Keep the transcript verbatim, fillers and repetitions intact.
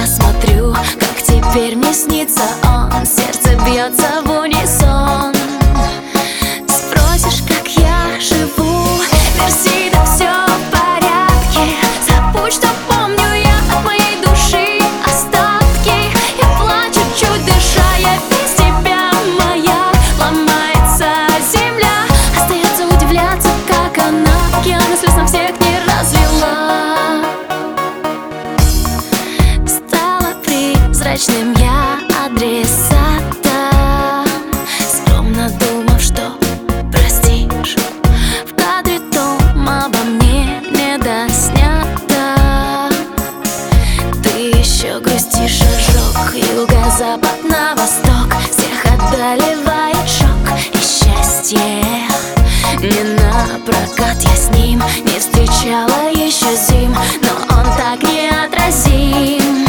смотрю, как теперь мне снится он. Сердце бьется в унисон. Спросишь, как я живу, мерси, да все в порядке. Забудь, что помню я от моей души остатки. Я плачу, чуть дыша, я без тебя моя. Ломается земля, остается удивляться, как она океаны слез на всех не развела. Стала призрачным я адресата, скромно думав, что простишь. В кадре том обо мне не доснято. Ты еще грустишь, ожог, юго-запад на восток. Всех одолевает шок и счастье не на прокат. Я с ним не встречала еще зим, но он так неотразим.